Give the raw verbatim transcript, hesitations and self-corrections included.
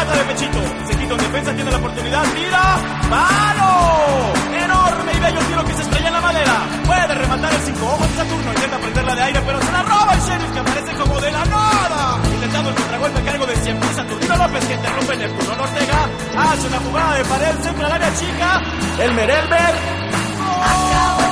remata de pechito. Se quita en defensa, tiene la oportunidad. ¡Tira! ¡Palo! Enorme y bello tiro que se estrella en la madera. Puede rematar el cinco ojos de Saturno. Intenta prenderla de aire, pero se la roba el Sheriff, que aparece como de la nada. Intentando el contragolpe a cargo de cien mil Saturnino López, que interrumpe Neptuno Ortega. Hace una jugada de pared, centra al área chica. Elmer Elmer. ¡Oh!